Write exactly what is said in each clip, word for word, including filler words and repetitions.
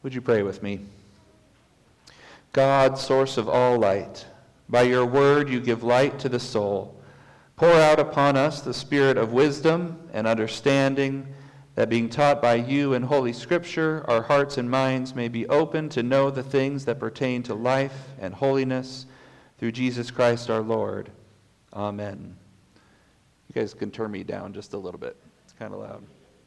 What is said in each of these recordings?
Would you pray with me? God, source of all light, by your word you give light to the soul. Pour out upon us the spirit of wisdom and understanding, that being taught by you in Holy Scripture, our hearts and minds may be open to know the things that pertain to life and holiness through Jesus Christ our Lord. Amen. You guys can turn me down just a little bit. It's kind of loud.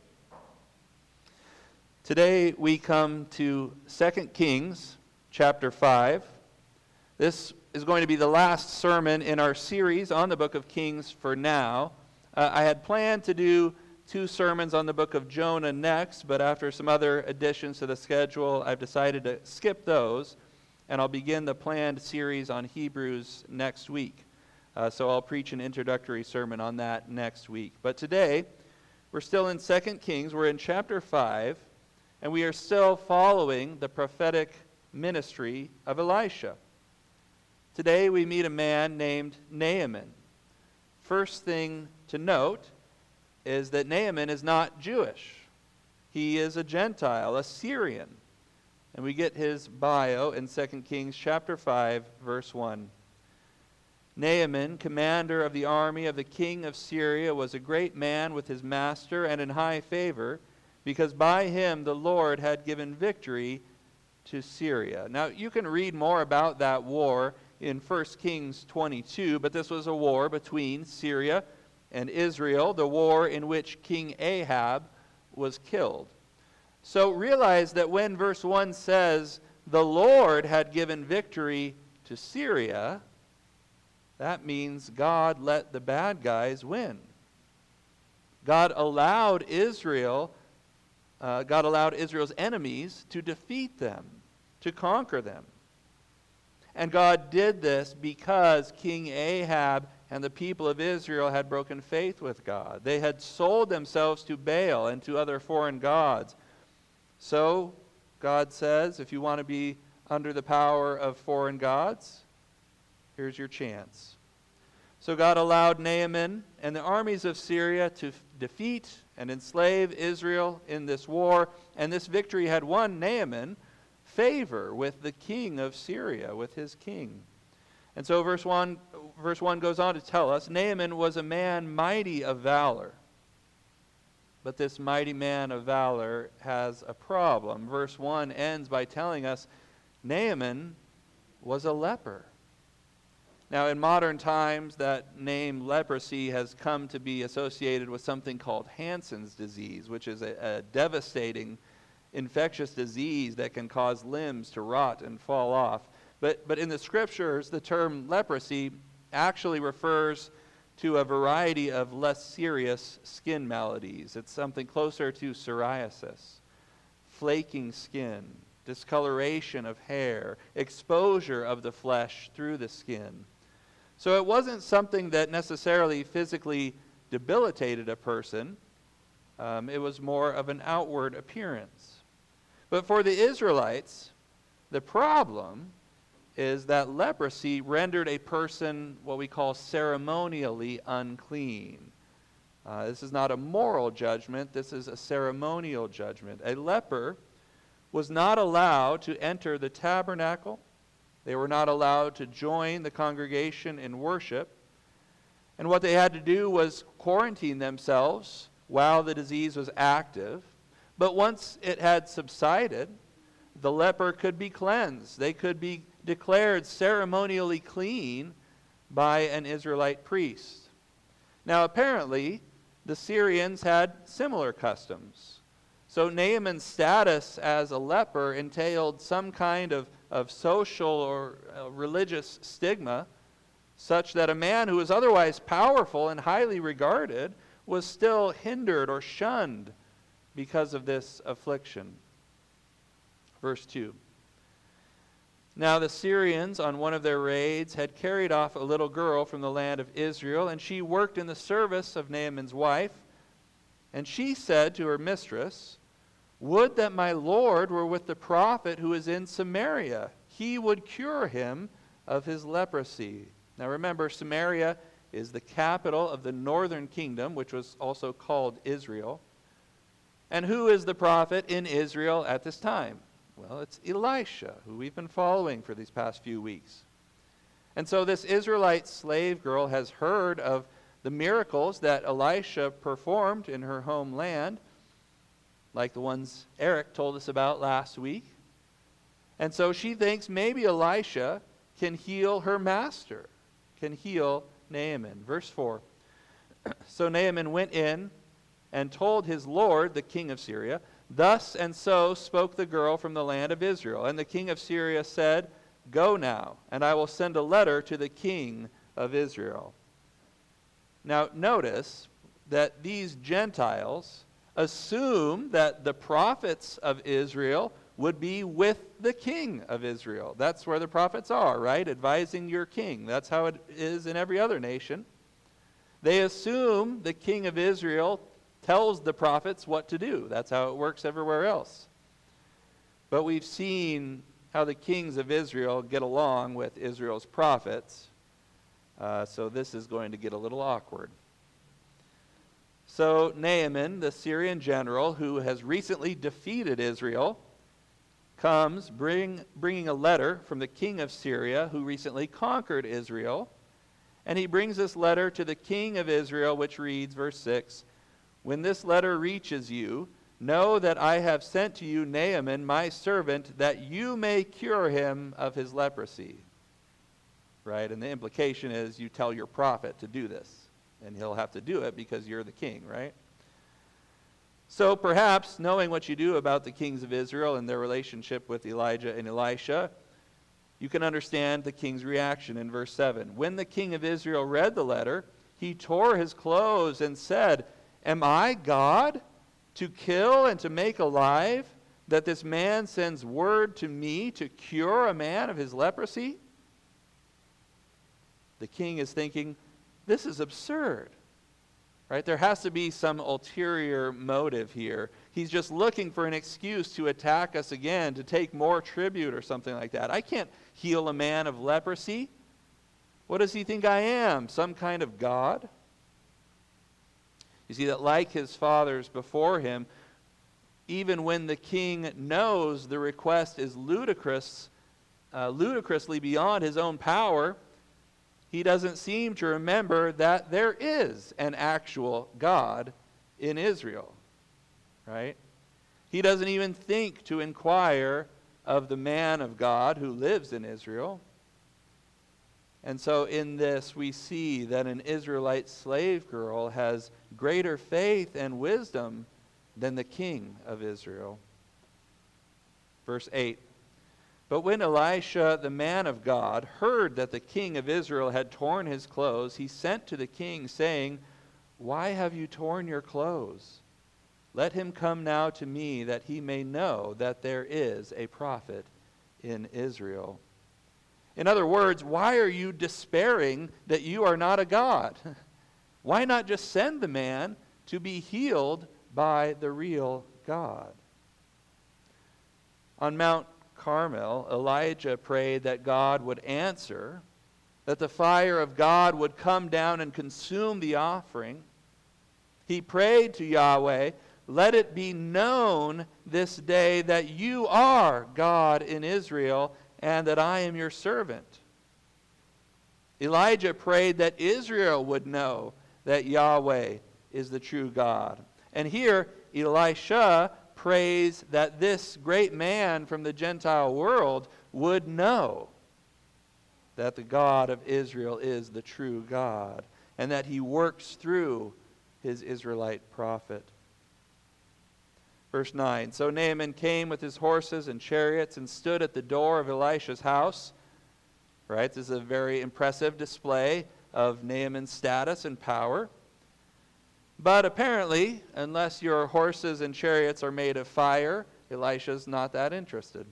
Today we come to Second Kings chapter five. This is going to be the last sermon in our series on the book of Kings for now. Uh, I had planned to do two sermons on the book of Jonah next, but after some other additions to the schedule, I've decided to skip those, and I'll begin the planned series on Hebrews next week. Uh, so I'll preach an introductory sermon on that next week. But today, we're still in Second Kings. We're in chapter five. And we are still following the prophetic ministry of Elisha. Today we meet a man named Naaman. First thing to note is that Naaman is not Jewish. He is a Gentile, a Syrian. And we get his bio in Second Kings chapter five, verse one. Naaman, commander of the army of the king of Syria, was a great man with his master and in high favor, because by him the Lord had given victory to Syria. Now, you can read more about that war in First Kings twenty-two, but this was a war between Syria and Israel, the war in which King Ahab was killed. So realize that when verse one says, the Lord had given victory to Syria, that means God let the bad guys win. God allowed Israel Uh, God allowed Israel's enemies to defeat them, to conquer them. And God did this because King Ahab and the people of Israel had broken faith with God. They had sold themselves to Baal and to other foreign gods. So, God says, if you want to be under the power of foreign gods, here's your chance. So God allowed Naaman and the armies of Syria to f- defeat and enslave Israel in this war, and this victory had won Naaman favor with the king of Syria, with his king. And so verse one, verse one goes on to tell us, Naaman was a man mighty of valor. But this mighty man of valor has a problem. Verse one ends by telling us Naaman was a leper. Now, in modern times, that name leprosy has come to be associated with something called Hansen's disease, which is a, a devastating infectious disease that can cause limbs to rot and fall off. But, but in the scriptures, the term leprosy actually refers to a variety of less serious skin maladies. It's something closer to psoriasis, flaking skin, discoloration of hair, exposure of the flesh through the skin. So it wasn't something that necessarily physically debilitated a person. Um, it was more of an outward appearance. But for the Israelites, the problem is that leprosy rendered a person what we call ceremonially unclean. Uh, this is not a moral judgment. This is a ceremonial judgment. A leper was not allowed to enter the tabernacle. They were not allowed to join the congregation in worship. And what they had to do was quarantine themselves while the disease was active. But once it had subsided, the leper could be cleansed. They could be declared ceremonially clean by an Israelite priest. Now, apparently, the Syrians had similar customs. So Naaman's status as a leper entailed some kind of, of social or uh, religious stigma, such that a man who was otherwise powerful and highly regarded was still hindered or shunned because of this affliction. Verse two. Now the Syrians, on one of their raids, had carried off a little girl from the land of Israel, and she worked in the service of Naaman's wife. And she said to her mistress, "Would that my Lord were with the prophet who is in Samaria. He would cure him of his leprosy." Now remember, Samaria is the capital of the northern kingdom, which was also called Israel. And who is the prophet in Israel at this time? Well, it's Elisha, who we've been following for these past few weeks. And so this Israelite slave girl has heard of the miracles that Elisha performed in her homeland, like the ones Eric told us about last week. And so she thinks maybe Elisha can heal her master, can heal Naaman. Verse four. So Naaman went in and told his lord, the king of Syria, thus and so spoke the girl from the land of Israel. And the king of Syria said, go now, and I will send a letter to the king of Israel. Now notice that these Gentiles assume that the prophets of Israel would be with the king of Israel. That's where the prophets are, right? Advising your king. That's how it is in every other nation. They assume the king of Israel tells the prophets what to do. That's how it works everywhere else. But we've seen how the kings of Israel get along with Israel's prophets. Uh, so this is going to get a little awkward. So Naaman, the Syrian general who has recently defeated Israel, comes bring, bringing a letter from the king of Syria who recently conquered Israel. And he brings this letter to the king of Israel, which reads, verse six, when this letter reaches you, know that I have sent to you Naaman, my servant, that you may cure him of his leprosy. Right? And the implication is you tell your prophet to do this. And he'll have to do it because you're the king, right? So perhaps, knowing what you do about the kings of Israel and their relationship with Elijah and Elisha, you can understand the king's reaction in verse seven. When the king of Israel read the letter, he tore his clothes and said, am I God to kill and to make alive, that this man sends word to me to cure a man of his leprosy? The king is thinking, this is absurd. Right? There has to be some ulterior motive here. He's just looking for an excuse to attack us again, to take more tribute or something like that. I can't heal a man of leprosy. What does he think I am? Some kind of god? You see that like his fathers before him, even when the king knows the request is ludicrous, uh, ludicrously beyond his own power, he doesn't seem to remember that there is an actual God in Israel, right? He doesn't even think to inquire of the man of God who lives in Israel. And so in this we see that an Israelite slave girl has greater faith and wisdom than the king of Israel. Verse eight. But when Elisha, the man of God, heard that the king of Israel had torn his clothes, he sent to the king, saying, why have you torn your clothes? Let him come now to me, that he may know that there is a prophet in Israel. In other words, why are you despairing that you are not a god? Why not just send the man to be healed by the real God? On Mount Carmel, Elijah prayed that God would answer, that the fire of God would come down and consume the offering. He prayed to Yahweh, let it be known this day that you are God in Israel and that I am your servant. Elijah prayed that Israel would know that Yahweh is the true God. And here, Elisha prays that this great man from the Gentile world would know that the God of Israel is the true God and that he works through his Israelite prophet. Verse nine, so Naaman came with his horses and chariots and stood at the door of Elisha's house. Right, this is a very impressive display of Naaman's status and power. But apparently, unless your horses and chariots are made of fire, Elisha's not that interested.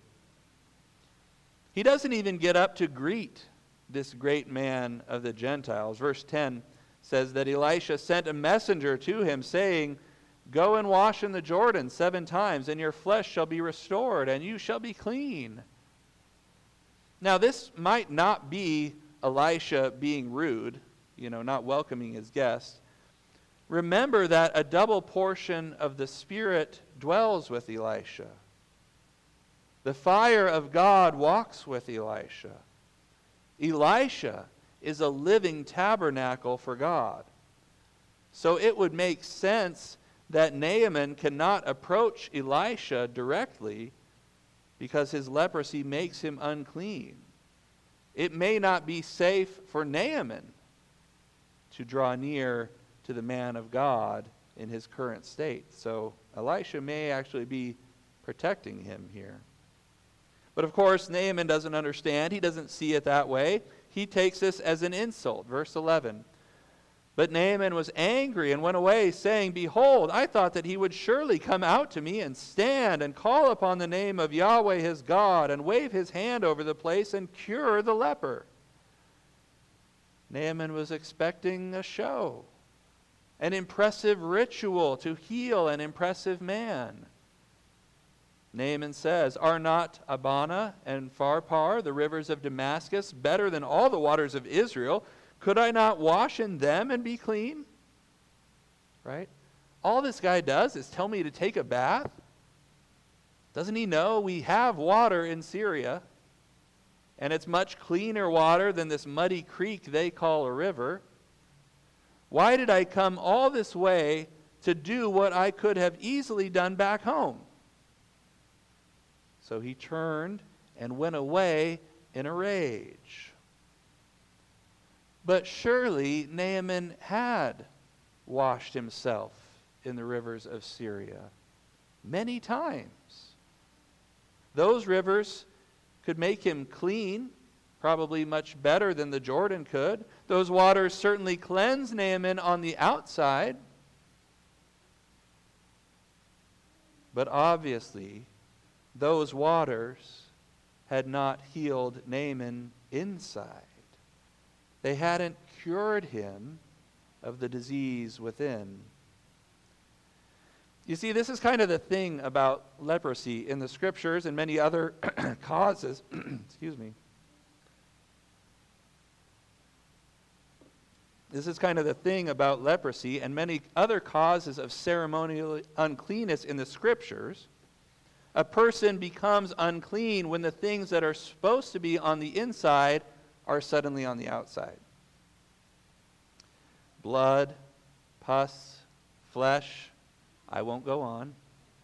He doesn't even get up to greet this great man of the Gentiles. Verse ten says that Elisha sent a messenger to him, saying, go and wash in the Jordan seven times, and your flesh shall be restored, and you shall be clean. Now, this might not be Elisha being rude, you know, not welcoming his guest. Remember that a double portion of the Spirit dwells with Elisha. The fire of God walks with Elisha. Elisha is a living tabernacle for God. So it would make sense that Naaman cannot approach Elisha directly because his leprosy makes him unclean. It may not be safe for Naaman to draw near to the man of God in his current state. So Elisha may actually be protecting him here. But of course, Naaman doesn't understand. He doesn't see it that way. He takes this as an insult. Verse eleven. But Naaman was angry and went away, saying, Behold, I thought that he would surely come out to me and stand and call upon the name of Yahweh his God and wave his hand over the place and cure the leper. Naaman was expecting a show, an impressive ritual to heal an impressive man. Naaman says, Are not Abana and Pharpar, the rivers of Damascus, better than all the waters of Israel? Could I not wash in them and be clean? Right? All this guy does is tell me to take a bath. Doesn't he know we have water in Syria? And it's much cleaner water than this muddy creek they call a river. Why did I come all this way to do what I could have easily done back home? So he turned and went away in a rage. But surely Naaman had washed himself in the rivers of Syria many times. Those rivers could make him clean, probably much better than the Jordan could. Those waters certainly cleanse Naaman on the outside. But obviously, those waters had not healed Naaman inside. They hadn't cured him of the disease within. You see, this is kind of the thing about leprosy in the scriptures and many other causes. Excuse me. This is kind of the thing about leprosy and many other causes of ceremonial uncleanness in the scriptures. A person becomes unclean when the things that are supposed to be on the inside are suddenly on the outside. Blood, pus, flesh, I won't go on.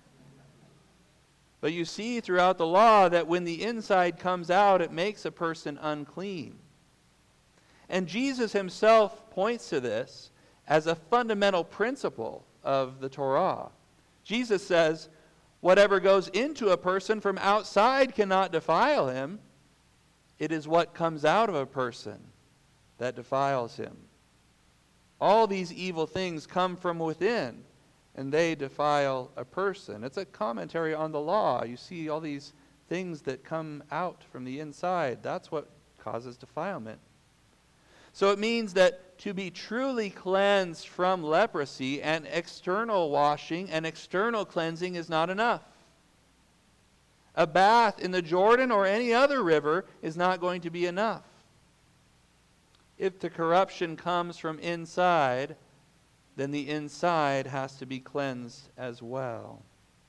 But you see throughout the law that when the inside comes out, it makes a person unclean. And Jesus himself points to this as a fundamental principle of the Torah. Jesus says, whatever goes into a person from outside cannot defile him. It is what comes out of a person that defiles him. All these evil things come from within, and they defile a person. It's a commentary on the law. You see all these things that come out from the inside. That's what causes defilement. So it means that to be truly cleansed from leprosy, and external washing and external cleansing is not enough. A bath in the Jordan or any other river is not going to be enough. If the corruption comes from inside, then the inside has to be cleansed as well.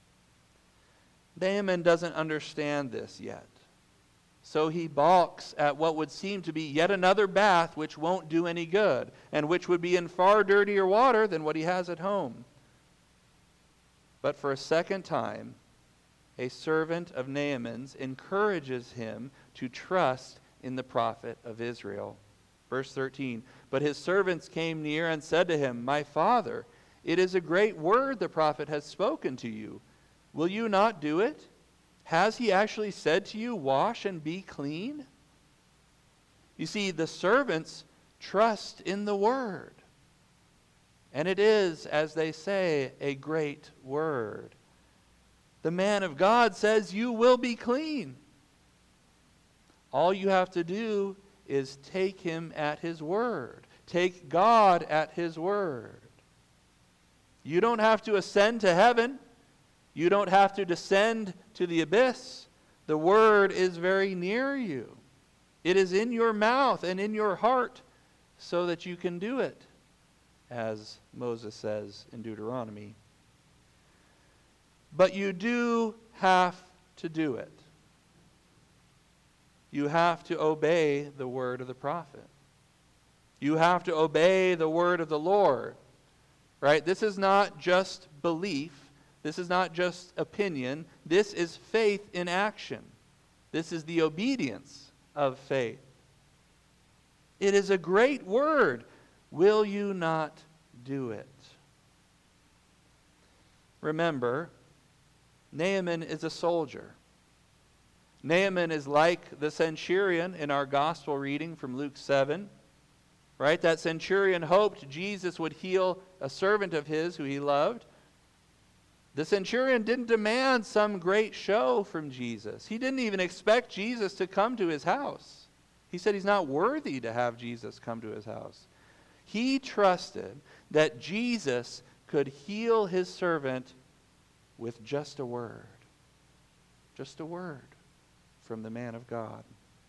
Naaman doesn't understand this yet. So he balks at what would seem to be yet another bath which won't do any good, and which would be in far dirtier water than what he has at home. But for a second time, a servant of Naaman's encourages him to trust in the prophet of Israel. Verse thirteen, but his servants came near and said to him, My father, it is a great word the prophet has spoken to you. Will you not do it? Has he actually said to you, wash and be clean? You see, the servants trust in the word. And it is, as they say, a great word. The man of God says, you will be clean. All you have to do is take him at his word. Take God at his word. You don't have to ascend to heaven. You don't have to descend to the abyss. The word is very near you. It is in your mouth and in your heart so that you can do it, as Moses says in Deuteronomy. But you do have to do it. you have to obey the word of the prophet. You have to obey the word of the Lord. Right? This is not just belief. This is not just opinion. This is faith in action. This is the obedience of faith. It is a great word. Will you not do it? Remember, Naaman is a soldier. Naaman is like the centurion in our gospel reading from Luke seven. Right? That centurion hoped Jesus would heal a servant of his who he loved. The centurion didn't demand some great show from Jesus. He didn't even expect Jesus to come to his house. He said he's not worthy to have Jesus come to his house. He trusted that Jesus could heal his servant with just a word. Just a word from the man of God.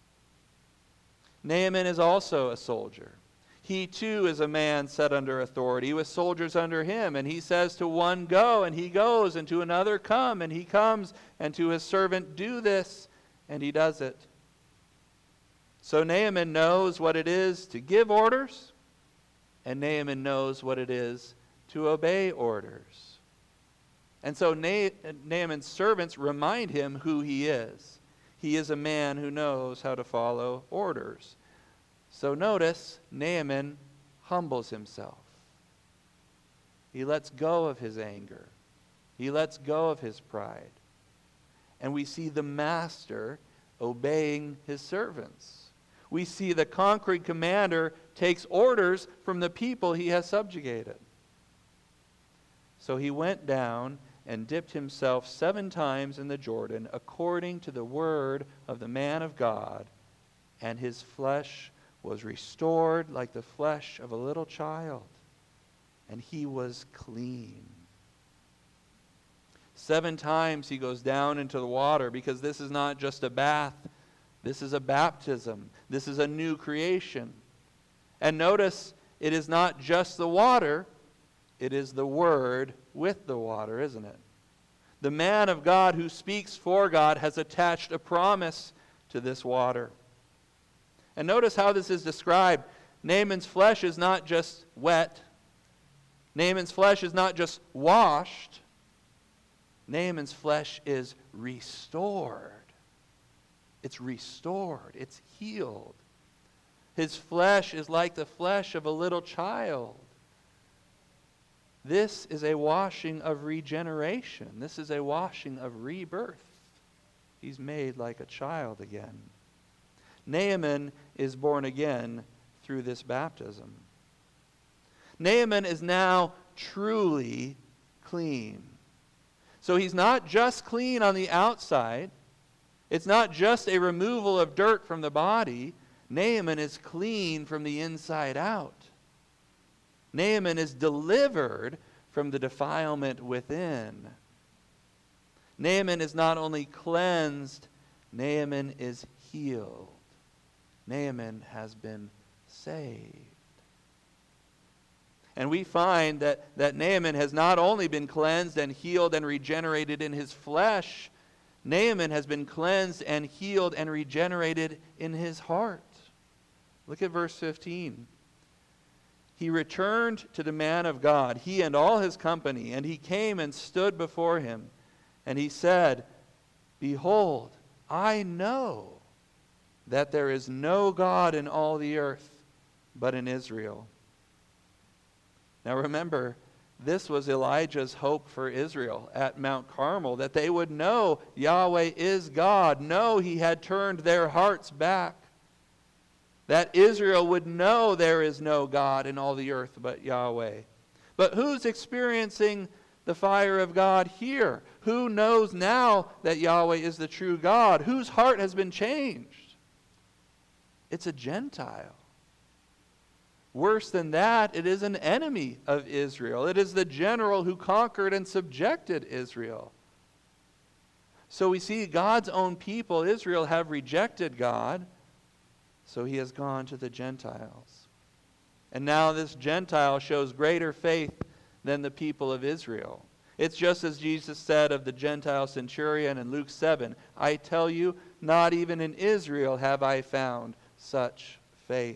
Naaman is also a soldier. He too is a man set under authority with soldiers under him. And he says to one, go, and he goes, and to another, come, and he comes, and to his servant, do this, and he does it. So Naaman knows what it is to give orders, and Naaman knows what it is to obey orders. And so Na- Naaman's servants remind him who he is. He is a man who knows how to follow orders. So notice, Naaman humbles himself. He lets go of his anger. He lets go of his pride. And we see the master obeying his servants. We see the conquering commander takes orders from the people he has subjugated. So he went down and dipped himself seven times in the Jordan, according to the word of the man of God, and his flesh was restored like the flesh of a little child, and he was clean. Seven times he goes down into the water, because this is not just a bath. This is a baptism. This is a new creation. And notice, it is not just the water, it is the word with the water, isn't it? The man of God who speaks for God has attached a promise to this water. And notice how this is described. Naaman's flesh is not just wet. Naaman's flesh is not just washed. Naaman's flesh is restored. It's restored. It's healed. His flesh is like the flesh of a little child. This is a washing of regeneration. This is a washing of rebirth. He's made like a child again. Naaman is born again through this baptism. Naaman is now truly clean. So he's not just clean on the outside. It's not just a removal of dirt from the body. Naaman is clean from the inside out. Naaman is delivered from the defilement within. Naaman is not only cleansed, Naaman is healed. Naaman has been saved. And we find that, that Naaman has not only been cleansed and healed and regenerated in his flesh, Naaman has been cleansed and healed and regenerated in his heart. Look at verse fifteen. He returned to the man of God, he and all his company, and he came and stood before him. And he said, Behold, I know that there is no God in all the earth but in Israel. Now remember, this was Elijah's hope for Israel at Mount Carmel, that they would know Yahweh is God, know he had turned their hearts back, that Israel would know there is no God in all the earth but Yahweh. But who's experiencing the fire of God here? Who knows now that Yahweh is the true God? Whose heart has been changed? It's a Gentile. Worse than that, it is an enemy of Israel. It is the general who conquered and subjected Israel. So we see God's own people, Israel, have rejected God. So he has gone to the Gentiles. And now this Gentile shows greater faith than the people of Israel. It's just as Jesus said of the Gentile centurion in Luke seven, I tell you, not even in Israel have I found such faith.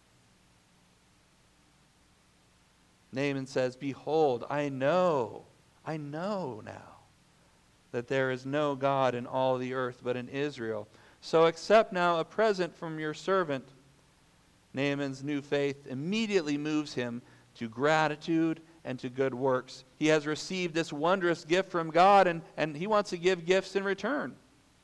Naaman says, behold, I know, I know now that there is no God in all the earth but in Israel. So accept now a present from your servant. Naaman's new faith immediately moves him to gratitude and to good works. He has received this wondrous gift from God, and, and he wants to give gifts in return.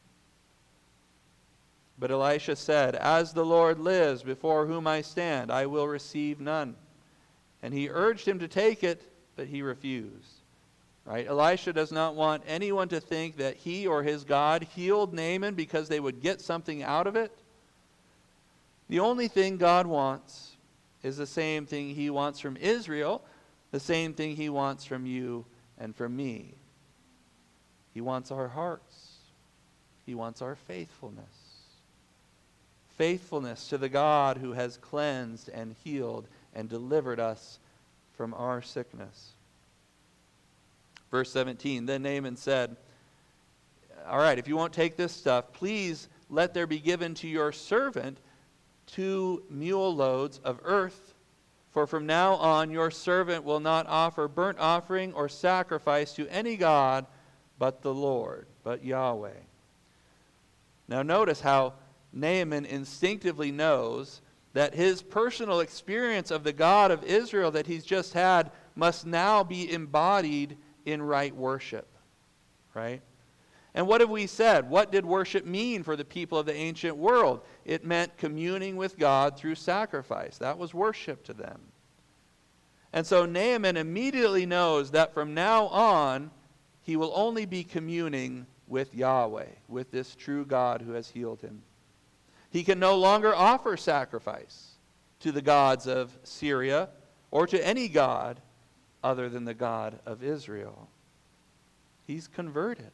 But Elisha said, as the Lord lives, before whom I stand, I will receive none. And he urged him to take it, but he refused. Right? Elisha does not want anyone to think that he or his God healed Naaman because they would get something out of it. The only thing God wants is the same thing he wants from Israel, the same thing he wants from you and from me. He wants our hearts. He wants our faithfulness. Faithfulness to the God who has cleansed and healed and delivered us from our sickness. Verse seventeen, then Naaman said, all right, if you won't take this stuff, please let there be given to your servant two mule loads of earth, for from now on your servant will not offer burnt offering or sacrifice to any god but the Lord, but Yahweh. Now notice how Naaman instinctively knows that his personal experience of the God of Israel that he's just had must now be embodied in right worship, right? And what have we said? What did worship mean for the people of the ancient world? It meant communing with God through sacrifice. That was worship to them. And so Naaman immediately knows that from now on, he will only be communing with Yahweh, with this true God who has healed him. He can no longer offer sacrifice to the gods of Syria or to any god other than the God of Israel. He's converted.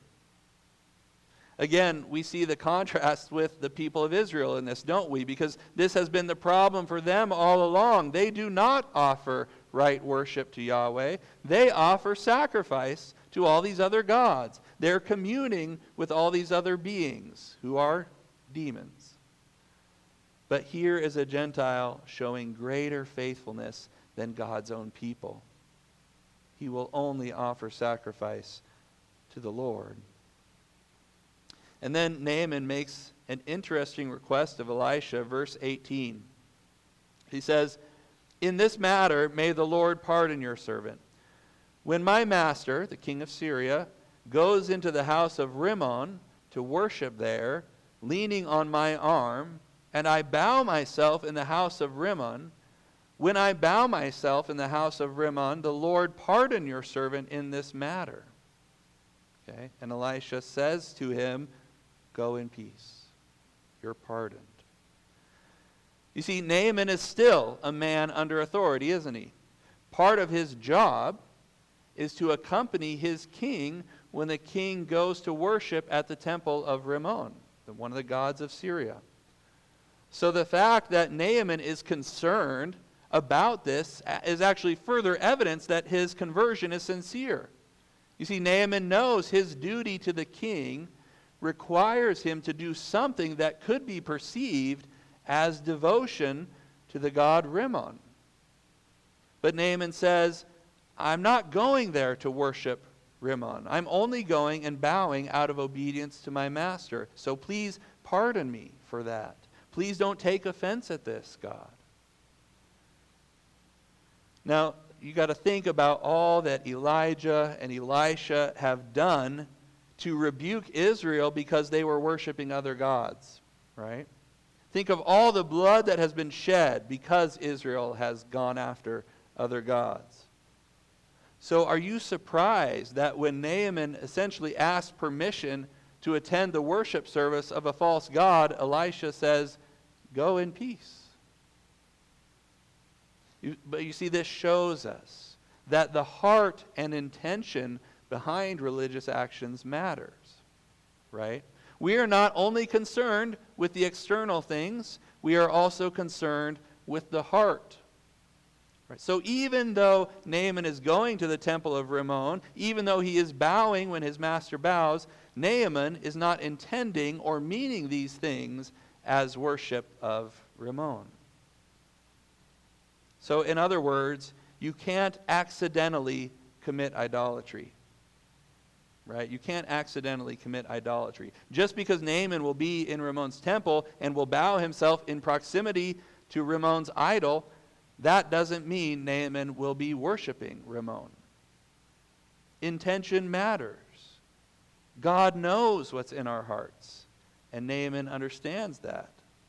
Again, we see the contrast with the people of Israel in this, don't we? Because this has been the problem for them all along. They do not offer right worship to Yahweh. They offer sacrifice to all these other gods. They're communing with all these other beings who are demons. But here is a Gentile showing greater faithfulness than God's own people. He will only offer sacrifice to the Lord. And then Naaman makes an interesting request of Elisha, verse eighteen. He says, in this matter may the Lord pardon your servant. When my master, the king of Syria, goes into the house of Rimmon to worship there, leaning on my arm, and I bow myself in the house of Rimmon, when I bow myself in the house of Rimmon, the Lord pardon your servant in this matter. Okay? And Elisha says to him, go in peace. You're pardoned. You see, Naaman is still a man under authority, isn't he? Part of his job is to accompany his king when the king goes to worship at the temple of Rimmon, one of the gods of Syria. So the fact that Naaman is concerned about this is actually further evidence that his conversion is sincere. You see, Naaman knows his duty to the king requires him to do something that could be perceived as devotion to the god Rimmon. But Naaman says, I'm not going there to worship Rimmon. I'm only going and bowing out of obedience to my master. So please pardon me for that. Please don't take offense at this, God. Now, you got to think about all that Elijah and Elisha have done to rebuke Israel because they were worshiping other gods, right? Think of all the blood that has been shed because Israel has gone after other gods. So are you surprised that when Naaman essentially asked permission to attend the worship service of a false god, Elisha says, go in peace? You, but you see, this shows us that the heart and intention behind religious actions matters, right? We are not only concerned with the external things, we are also concerned with the heart. Right? So even though Naaman is going to the temple of Rimmon, even though he is bowing when his master bows, Naaman is not intending or meaning these things as worship of Rimmon. So in other words, you can't accidentally commit idolatry. Right? You can't accidentally commit idolatry. Just because Naaman will be in Rimmon's temple and will bow himself in proximity to Rimmon's idol, that doesn't mean Naaman will be worshiping Rimmon. Intention matters. God knows what's in our hearts, and Naaman understands that.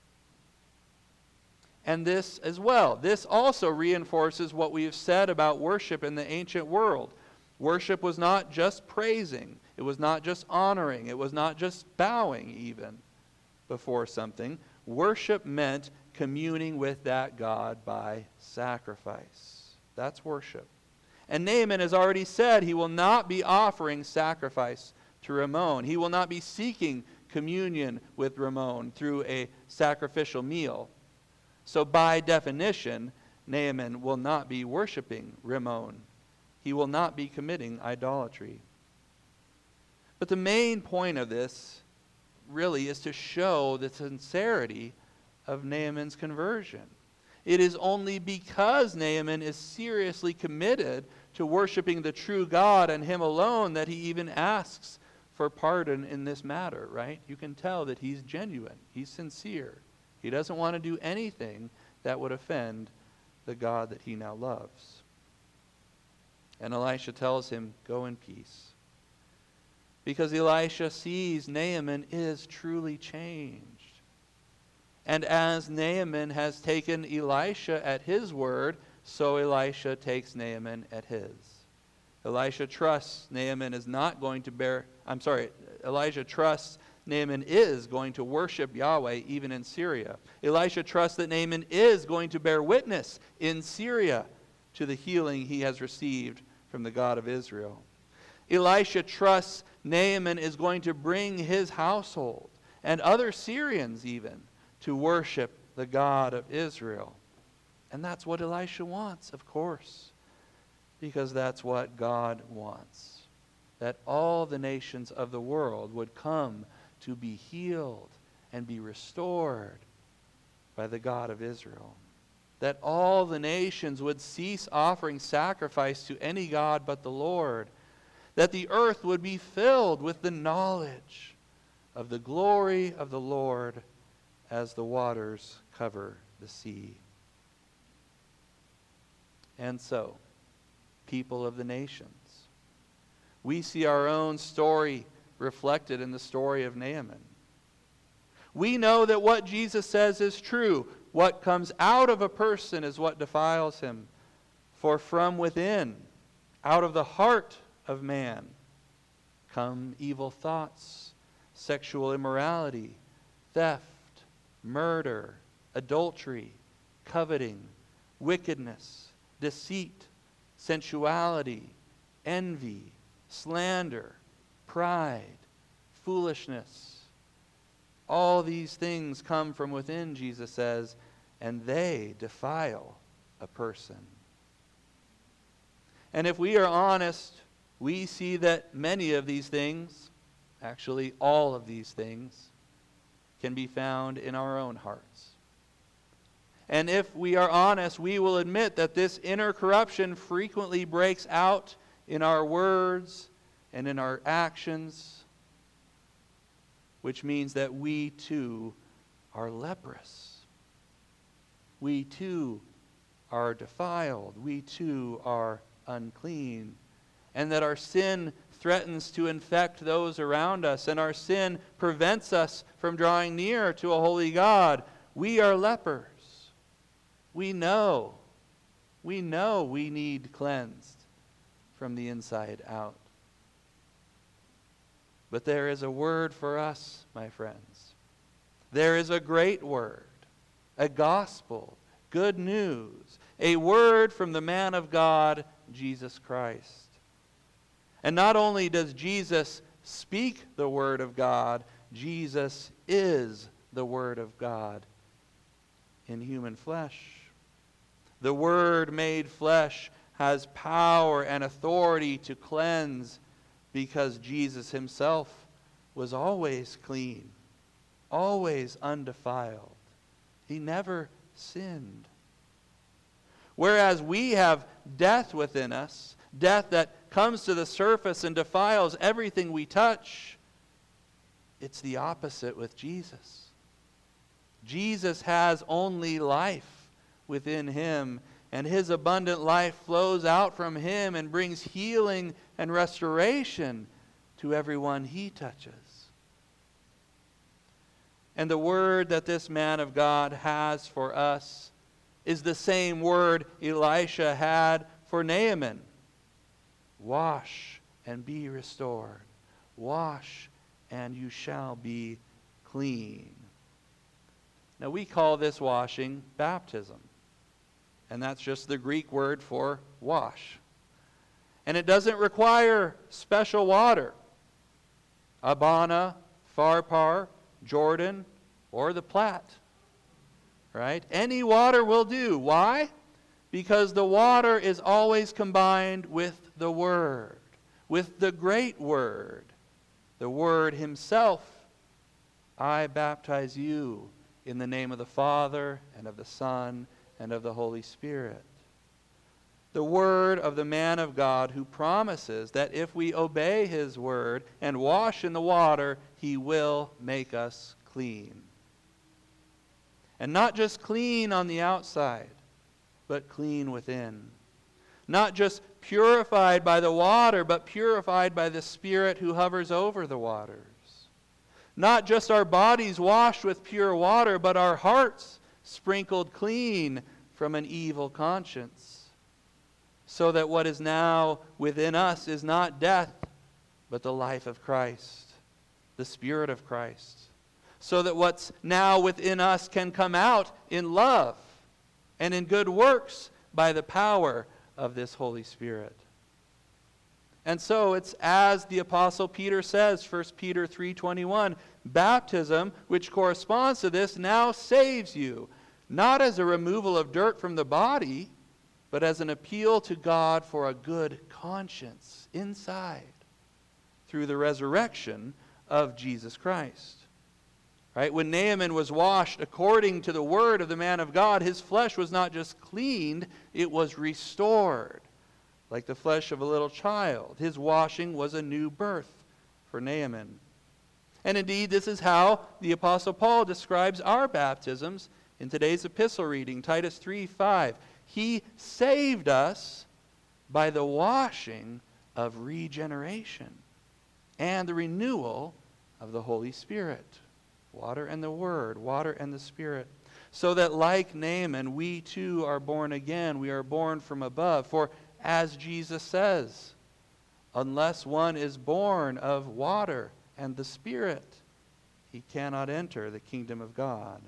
And this as well, this also reinforces what we have said about worship in the ancient world. Worship was not just praising. It was not just honoring. It was not just bowing even before something. Worship meant communing with that God by sacrifice. That's worship. And Naaman has already said he will not be offering sacrifice to Rimmon. He will not be seeking communion with Rimmon through a sacrificial meal. So by definition, Naaman will not be worshiping Rimmon. He will not be committing idolatry. But the main point of this really is to show the sincerity of Naaman's conversion. It is only because Naaman is seriously committed to worshiping the true God and Him alone that he even asks for pardon in this matter, right? You can tell that he's genuine. He's sincere. He doesn't want to do anything that would offend the God that he now loves. And Elisha tells him, go in peace. Because Elisha sees Naaman is truly changed. And as Naaman has taken Elisha at his word, so Elisha takes Naaman at his. Elisha trusts Naaman is not going to bear, I'm sorry, Elijah trusts Naaman is going to worship Yahweh even in Syria. Elisha trusts that Naaman is going to bear witness in Syria to the healing he has received from the God of Israel. Elisha trusts Naaman is going to bring his household and other Syrians even to worship the God of Israel. And that's what Elisha wants, of course, because that's what God wants. That all the nations of the world would come to be healed and be restored by the God of Israel. That all the nations would cease offering sacrifice to any god but the Lord. That the earth would be filled with the knowledge of the glory of the Lord as the waters cover the sea. And so, people of the nations, we see our own story reflected in the story of Naaman. We know that what Jesus says is true. What comes out of a person is what defiles him. For from within, out of the heart of man, come evil thoughts, sexual immorality, theft, murder, adultery, coveting, wickedness, deceit, sensuality, envy, slander, pride, foolishness. All these things come from within, Jesus says, and they defile a person. And if we are honest, we see that many of these things, actually all of these things, can be found in our own hearts. And if we are honest, we will admit that this inner corruption frequently breaks out in our words and in our actions, which means that we too are leprous. We too are defiled. We too are unclean. And that our sin threatens to infect those around us, and our sin prevents us from drawing near to a holy God. We are lepers. We know. We know we need cleansed from the inside out. But there is a word for us, my friends. There is a great word, a gospel, good news, a word from the man of God, Jesus Christ. And not only does Jesus speak the word of God, Jesus is the word of God in human flesh. The Word made flesh has power and authority to cleanse because Jesus himself was always clean, always undefiled. He never sinned. Whereas we have death within us, death that comes to the surface and defiles everything we touch, it's the opposite with Jesus. Jesus has only life within him, and his abundant life flows out from him and brings healing and restoration to everyone he touches. And the word that this man of God has for us is the same word Elisha had for Naaman. Wash and be restored. Wash and you shall be clean. Now we call this washing baptism. And that's just the Greek word for wash. And it doesn't require special water. Abana, Pharpar, Jordan, or the Platte. Right? Any water will do. Why? Because the water is always combined with the Word, with the great Word, the Word himself. I baptize you in the name of the Father, and of the Son, and of the Holy Spirit. The word of the man of God who promises that if we obey his word and wash in the water, he will make us clean. And not just clean on the outside, but clean within. Not just purified by the water, but purified by the Spirit who hovers over the waters. Not just our bodies washed with pure water, but our hearts sprinkled clean from an evil conscience, so that what is now within us is not death, but the life of Christ, the Spirit of Christ, so that what's now within us can come out in love and in good works by the power of this Holy Spirit. And so it's as the Apostle Peter says, First Peter three twenty-one, baptism, which corresponds to this, now saves you, not as a removal of dirt from the body, but as an appeal to God for a good conscience inside through the resurrection of Jesus Christ. Right? When Naaman was washed according to the word of the man of God, his flesh was not just cleaned, it was restored, like the flesh of a little child. His washing was a new birth for Naaman. And indeed, this is how the Apostle Paul describes our baptisms in today's epistle reading, Titus three five. He saved us by the washing of regeneration and the renewal of the Holy Spirit. Water and the Word, water and the Spirit. So that like Naaman, we too are born again. We are born from above. For as Jesus says, unless one is born of water and the Spirit, he cannot enter the kingdom of God.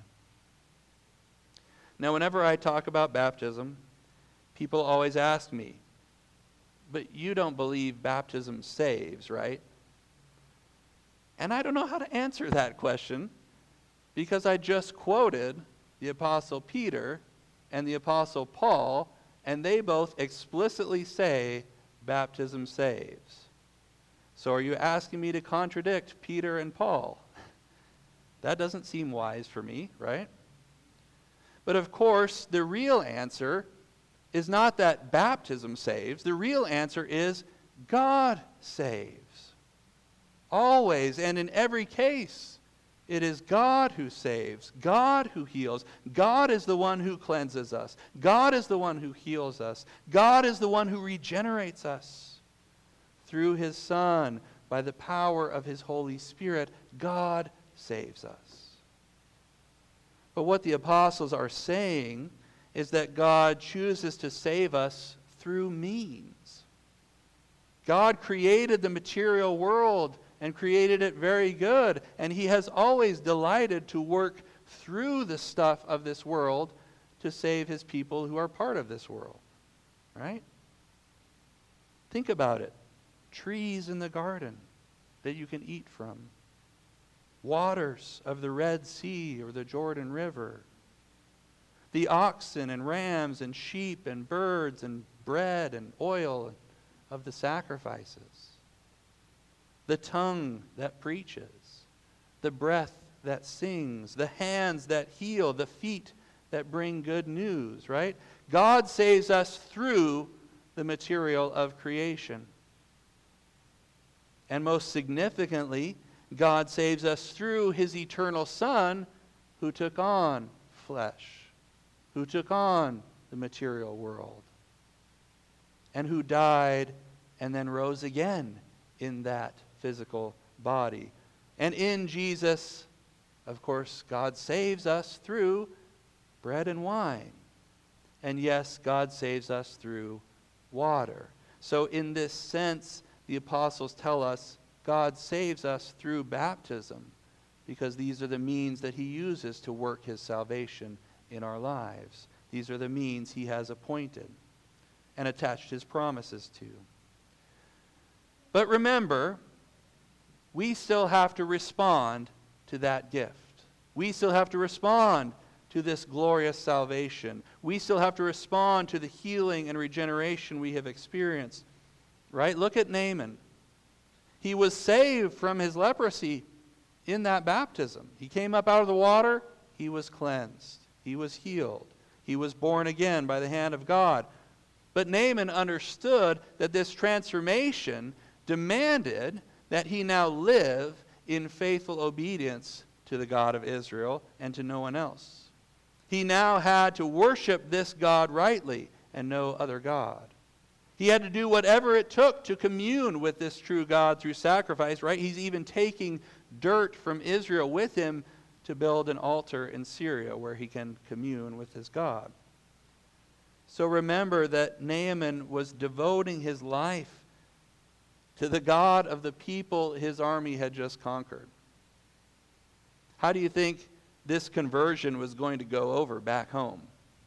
Now, whenever I talk about baptism, people always ask me, but you don't believe baptism saves, right? And I don't know how to answer that question because I just quoted the Apostle Peter and the Apostle Paul, and they both explicitly say baptism saves. So are you asking me to contradict Peter and Paul? That doesn't seem wise for me, right? But of course, the real answer is not that baptism saves. The real answer is God saves. Always and in every case, it is God who saves, God who heals. God is the one who cleanses us. God is the one who heals us. God is the one who regenerates us. Through his Son, by the power of his Holy Spirit, God saves us. But what the apostles are saying is that God chooses to save us through means. God created the material world and created it very good, and he has always delighted to work through the stuff of this world to save his people who are part of this world. Right? Think about it. Trees in the garden that you can eat from. Waters of the Red Sea or the Jordan River. The oxen and rams and sheep and birds and bread and oil of the sacrifices. The tongue that preaches. The breath that sings. The hands that heal. The feet that bring good news, right? God saves us through the material of creation. And most significantly, God saves us through his eternal Son, who took on flesh, who took on the material world, and who died and then rose again in that physical body. And in Jesus, of course, God saves us through bread and wine. And yes, God saves us through water. So in this sense, the apostles tell us God saves us through baptism, because these are the means that he uses to work his salvation in our lives. These are the means he has appointed and attached his promises to. But remember, we still have to respond to that gift. We still have to respond to this glorious salvation. We still have to respond to the healing and regeneration we have experienced. Right? Look at Naaman. He was saved from his leprosy in that baptism. He came up out of the water. He was cleansed. He was healed. He was born again by the hand of God. But Naaman understood that this transformation demanded that he now live in faithful obedience to the God of Israel and to no one else. He now had to worship this God rightly and no other God. He had to do whatever it took to commune with this true God through sacrifice, right? He's even taking dirt from Israel with him to build an altar in Syria where he can commune with his God. So remember that Naaman was devoting his life to the God of the people his army had just conquered. How do you think this conversion was going to go over back home?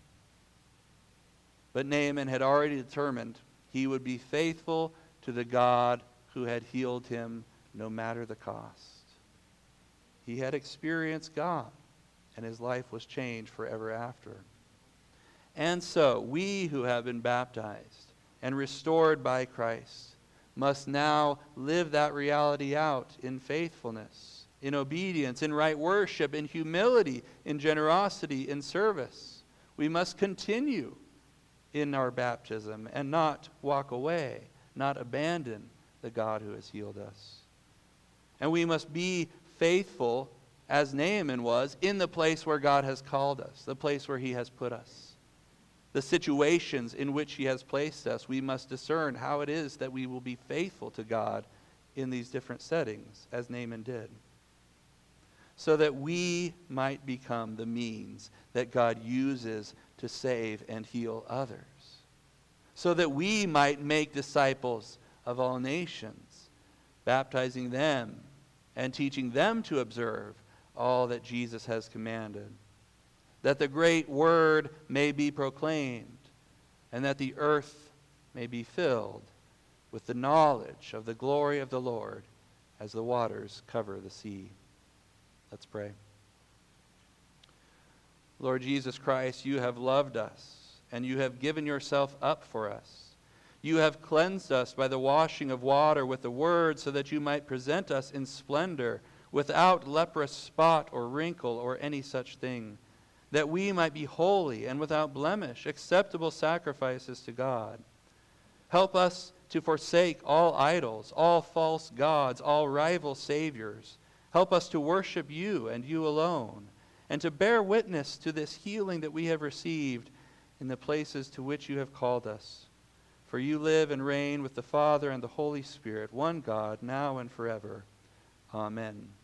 But Naaman had already determined he would be faithful to the God who had healed him no matter the cost. He had experienced God, and his life was changed forever after. And so, we who have been baptized and restored by Christ must now live that reality out in faithfulness, in obedience, in right worship, in humility, in generosity, in service. We must continue in our baptism and not walk away, not abandon the God who has healed us. And we must be faithful, as Naaman was, in the place where God has called us, the place where he has put us. The situations in which he has placed us, we must discern how it is that we will be faithful to God in these different settings, as Naaman did, so that we might become the means that God uses to save and heal others, so that we might make disciples of all nations, baptizing them and teaching them to observe all that Jesus has commanded, that the great word may be proclaimed, and that the earth may be filled with the knowledge of the glory of the Lord as the waters cover the sea. Let's pray. Lord Jesus Christ, you have loved us, and you have given yourself up for us. You have cleansed us by the washing of water with the word, so that you might present us in splendor, without leprous spot or wrinkle or any such thing, that we might be holy and without blemish, acceptable sacrifices to God. Help us to forsake all idols, all false gods, all rival saviors. Help us to worship you and you alone, and to bear witness to this healing that we have received in the places to which you have called us. For you live and reign with the Father and the Holy Spirit, one God, now and forever. Amen.